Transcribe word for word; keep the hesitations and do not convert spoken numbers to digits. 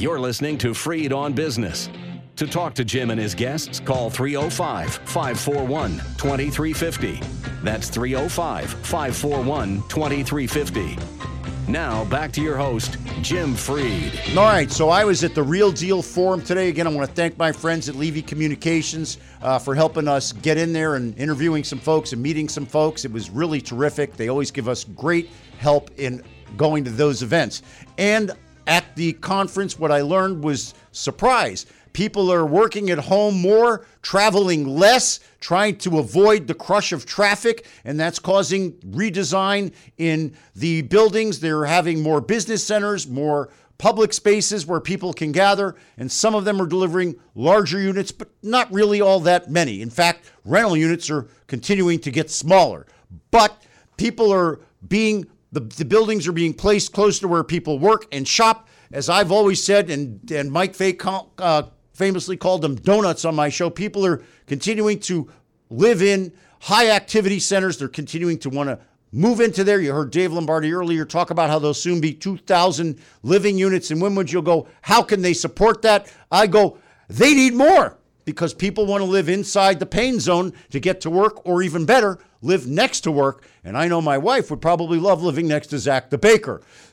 You're listening to Freed on Business. To talk to Jim and his guests, call three oh five, five four one, two three five oh. That's three oh five, five four one, two three five oh. Now, back to your host, Jim Freed. All right, so I was at the Real Deal Forum today. Again, I want to thank my friends at Levy Communications uh, for helping us get in there and interviewing some folks and meeting some folks. It was really terrific. They always give us great help in going to those events. And at the conference, what I learned was surprise. People are working at home more, traveling less, trying to avoid the crush of traffic, and that's causing redesign in the buildings. They're having more business centers, more public spaces where people can gather, and some of them are delivering larger units, but not really all that many. In fact, rental units are continuing to get smaller. But people are being, the, the buildings are being placed close to where people work and shop. As I've always said, and, and Mike Fay uh, famously called them donuts on my show, people are continuing to live in high activity centers. They're continuing to want to move into there. You heard Dave Lombardi earlier talk about how there'll soon be two thousand living units in Wynwood. You'll go, how can they support that? I go, they need more, because people want to live inside the pain zone to get to work, or even better, live next to work. And I know my wife would probably love living next to Zach the Baker.